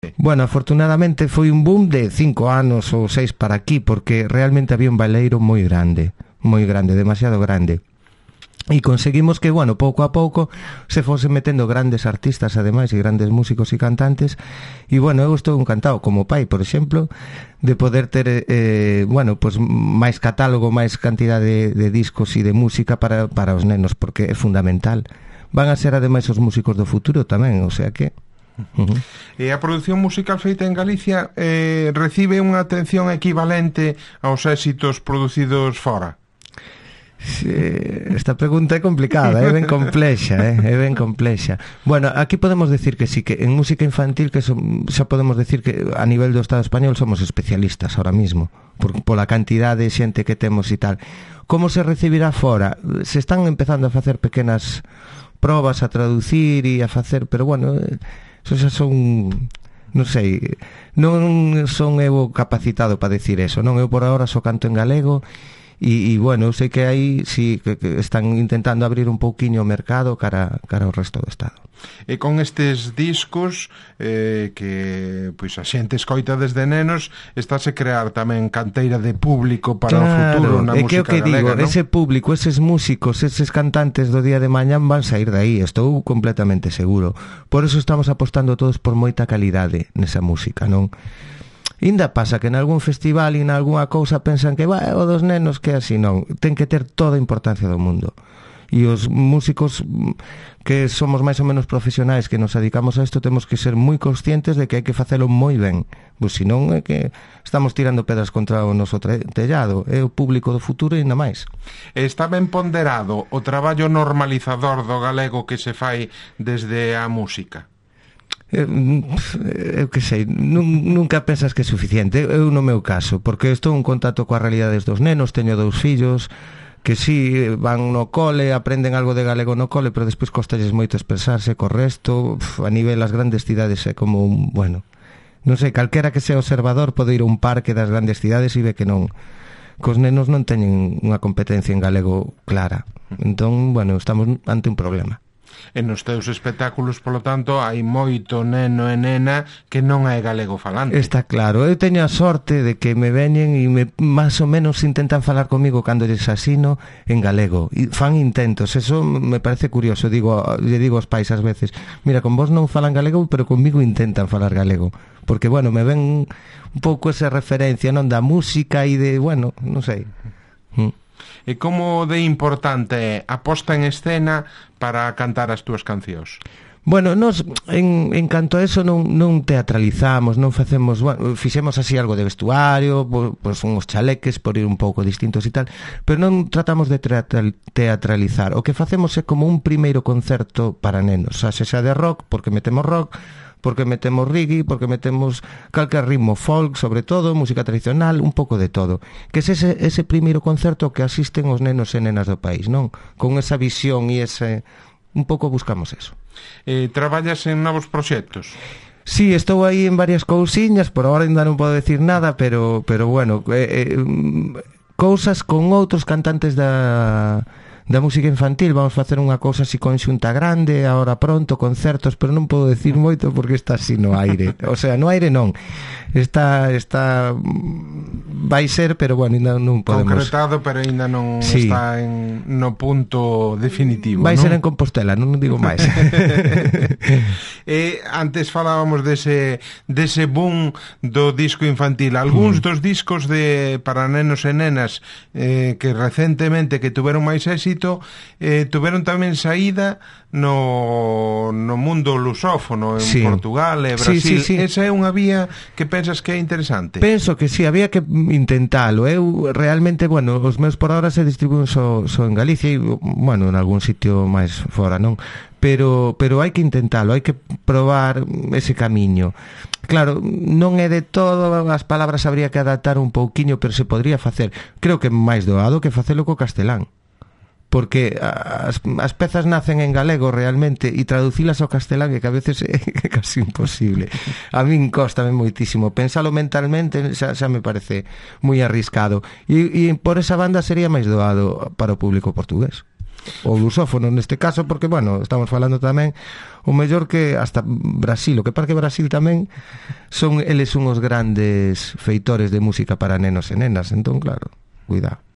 Bueno, afortunadamente foi un boom de 5 anos ou 6 para aquí, porque realmente había un baleiro moi grande, demasiado grande. E conseguimos que, bueno, pouco a pouco se fose metendo grandes artistas, ademais, e grandes músicos e cantantes. E, bueno, eu estou encantado, como pai, por exemplo, de poder ter, bueno, pues, máis catálogo, máis cantidade de discos e de música para os nenos, porque é fundamental. Van a ser, ademais, os músicos do futuro tamén, o sea que... E a produción musical feita en Galicia recibe unha atención equivalente aos éxitos producidos fora? Esta pregunta é complicada, é ben complexa, é ben complexa. Bueno, aquí podemos decir que sí, que en música infantil que xa podemos decir que a nivel do Estado español somos especialistas ahora mismo, pola cantidad de xente que temos e tal. Como se recibirá fora? Se están empezando a facer pequenas probas, a traducir e a facer, pero bueno, eso xa son, non sei, non son eu capacitado para decir eso, non, eu por agora só canto en galego e bueno, eu sei que aí sí que están intentando abrir un pouquiño o mercado cara ao resto do Estado. E con estes discos que pois a xente escoita desde nenos, estáse crear tamén canteira de público para o futuro na música que galega, digo, non? ese público, eses músicos, eses cantantes do día de mañán van sair de aí, estou completamente seguro. Por eso estamos apostando todos por moita calidade nesa música, non? Inda pasa que en algún festival e en algunha cousa pensan que vai, o dos nenos que así non, ten que ter toda a importancia do mundo. E os músicos que somos máis ou menos profesionais, que nos dedicamos a isto, temos que ser moi conscientes de que hai que facelo moi ben, pois senón é que estamos tirando pedras contra o noso tellado, é o público do futuro e ainda máis. Está ben ponderado o traballo normalizador do galego que se fai desde a música? Eu que sei, nunca pensas que é suficiente. Eu no meu caso, porque estou en contacto coas realidades dos nenos, teño 2 fillos que si van no cole, aprenden algo de galego no cole, pero despois costalles moito expresarse co resto. A nivel das grandes cidades é como un, bueno, non sei, calquera que sea observador pode ir a un parque das grandes cidades e ve que non, cos nenos non teñen unha competencia en galego clara. Entón, bueno, estamos ante un problema. E nos teus espectáculos, polo tanto, hai moito neno e nena que non é galego falante. Está claro, eu teño a sorte de que me veñen e máis ou menos intentan falar comigo cando lles asino en galego, e fan intentos, eso me parece curioso. Lle digo aos pais ás veces, mira, con vos non falan galego, pero comigo intentan falar galego, porque, bueno, me ven un pouco esa referencia, non, da música e de, bueno, non sei. E como de importante é a posta en escena para cantar as túas cancións? Bueno, nos en canto a eso non teatralizamos, non facemos, bueno, fixemos así algo de vestuario, pois uns chaleques por ir un pouco distintos e tal, pero non tratamos de teatralizar. O que facemos é como un primeiro concerto para nenos, xa de rock, porque metemos rock, porque metemos reggae, porque metemos calquer ritmo folk, sobre todo, música tradicional, un pouco de todo. Que é ese primeiro concerto que asisten os nenos e nenas do país, non? Con esa visión e ese... Un pouco buscamos eso. Traballas en novos proxectos? Sí, estou aí en varias cousiñas, por agora ainda non podo decir nada, pero bueno, cousas con outros cantantes da música infantil. Vamos facer unha cousa así conxunta grande agora pronto, concertos, pero non podo decir moito porque está así no aire. O sea, no aire non. Está vai ser, pero bueno, ainda non podemos. Concretado, pero ainda non está no punto definitivo. Vai ser en Compostela, non digo máis. Antes falábamos dese boom do disco infantil. Algúns dos discos para nenos e nenas que recentemente que tuveron máis éxito tuveron tamén saída no mundo lusófono, en Portugal e Brasil. Sí. Esa é unha vía que pensas que é interesante? Penso que sí, había que intentalo. Eu realmente, bueno, os meus por ahora se distribúen só en Galicia e, bueno, en algún sitio máis fora, non? Pero hai que intentalo, hai que probar ese camiño. Claro, non é de todo, as palabras habría que adaptar un pouquiño, pero se podría facer. Creo que máis doado que facelo co castelán, porque as pezas nacen en galego realmente e traducilas ao castelán, que a veces é casi imposible. A min cóstame moitísimo pensalo mentalmente, xa me parece moi arriscado, e por esa banda sería máis doado para o público portugués. o lusófono neste caso, porque, bueno, estamos falando tamén o mellor que hasta Brasil, o que para que Brasil tamén son eles unhos grandes feitores de música para nenos e nenas, entón, claro, cuidado.